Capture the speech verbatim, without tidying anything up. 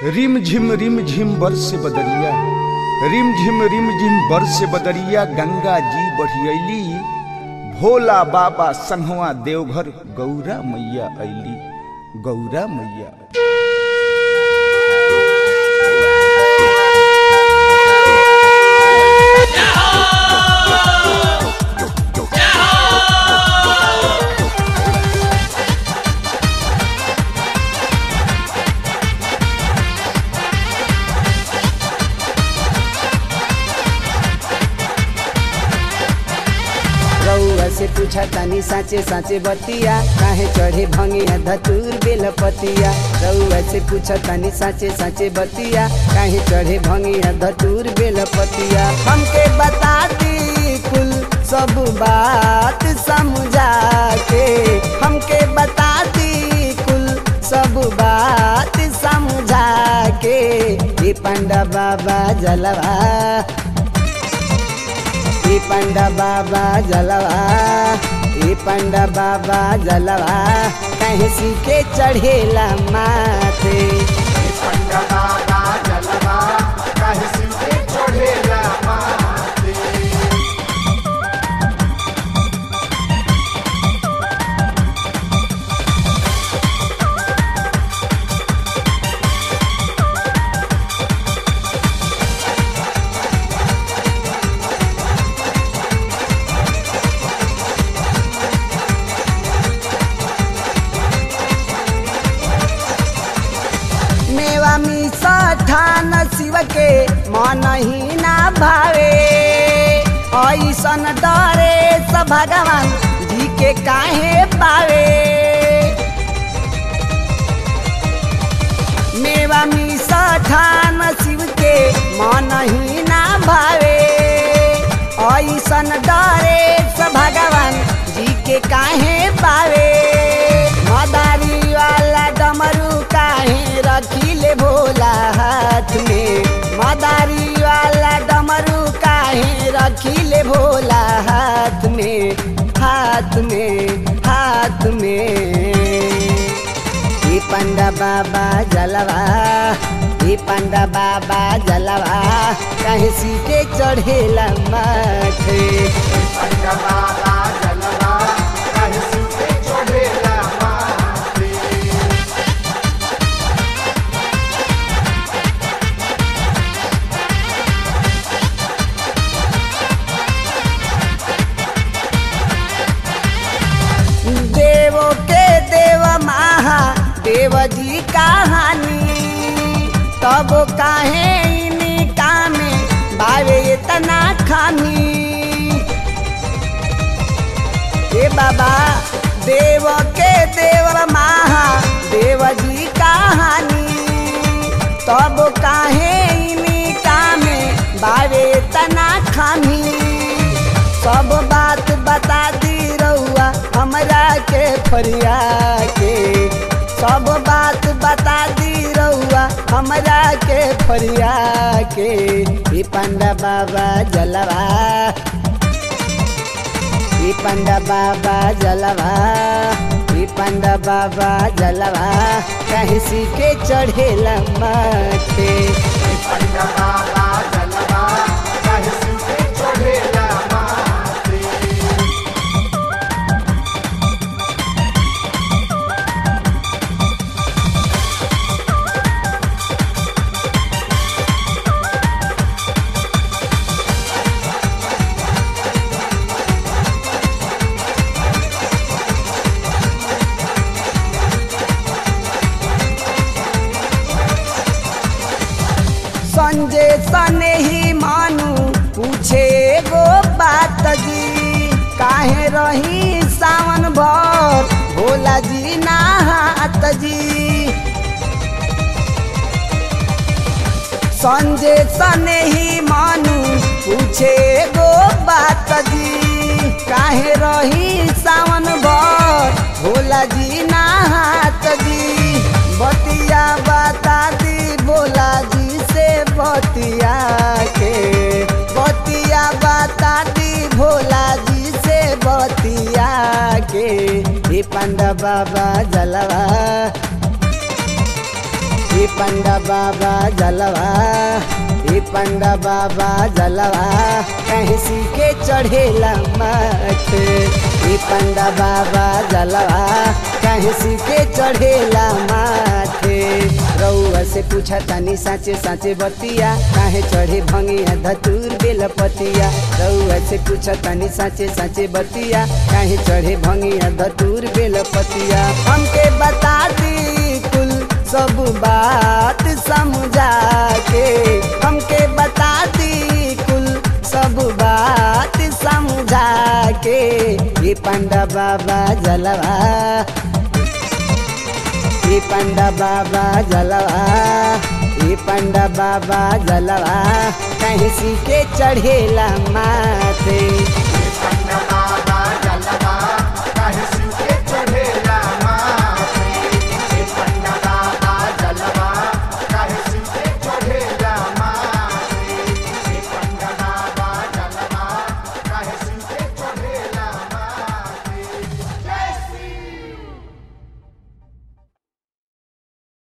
रिम झिम रिम झिम बरसे बदरिया, रिम झिम रिम झिम बरसे बदरिया, गंगा जी बढ़ियली, भोला बाबा संगवा देवघर गौरा मैया अली, गौरा मैया। से पूछा तानी साचे साचे बतिया, काहे चढ़े भंगिया धतूर बेलपतिया। रउआ से पूछा तानी साचे साचे बतिया, काहे चढ़े भंगिया धतूर बेलपतिया। हमके बता दी कुल सब बात समझा के, हमके बता दी कुल सब बात समझा के। ये पंडा बाबा जलवा, ये पंडा बाबा जलवा, ये पंडा बाबा जलवा, कहीं सीखे चढ़ेला माथे। ये पंडा बाबा जलवा, कहीं सीखे चढ़ेला माथे। ठान शिव के मन ही ना भावे, ऐसन डरे सब भगवान जी के काहे पावे। मेवा मीसा ठान शिव के मन ही ना भावे, ऐसन डरे सब भगवान जी के काहे पावे। मदारी वाला डमरू काहे रखिले भोला हाथ में, मदारी वाला डमरू काहे रखिले भोला हाथ में, हाथ में, हाथ में। ये पंडा बाबा जलवा, ये पंडा बाबा जलवा, कहीं सीखे चढ़ेला माथे। पंडा बाबा जलवा, कहीं सीखे चढ़ेला माथे। देवों के देव महादेव जी कहानी, तब काहे इनका में बावे इतना खानी। ए बाबा देव के देव महादेव जी कहानी, तब काहे इनका में बावे इतना खानी। सब बात बता दी रउआ हमरा के फरिया के, सब बात बता दी रउआ हमरा के फरिया के। ये पंडा बाबा जलवा, ये पंडा बाबा जलवा, ये पंडा बाबा जलवा, कहीं सीखे चढ़ेला माथे। ये पंडा बाबा जलवा, कहीं सीखे चढ़ेला माथे। संजय सने ही मानू पूछे गो बात जी, काहे रही सावन भर भोला जी नहात जी। संजय सने ही मानू पूछे गो बात जी, काहे रही सावन भर भोला जी नहात जी। बतिया बता दी भोला जी से बतिया के, बतिया बता दी भोला जी से बतिया के। ये पंडा बाबा जलवा, ए पंडा बाबा जलवा ए पंडा बाबा जलवा कहीं सीखे चढ़ेला माथे ए पंडा बाबा जलवा कहीं सीखे चढ़ेला माथे रउआ से पूछा तानी साचे साचे बतिया काहे चढ़े भंगिया धतूर बेलपतिया रउआ से पूछा तानी साचे साचे बतिया काहे चढ़े भंगिया धतूर बेलपतिया हमके बता दी कुल सब बात समझा के हमके बता दी कुल सब बात समझा के ये पंडा बाबा जलवा ये पंडा बाबा जलवा ये पंडा बाबा जलवा कहीं सीखे चढ़ेला माथे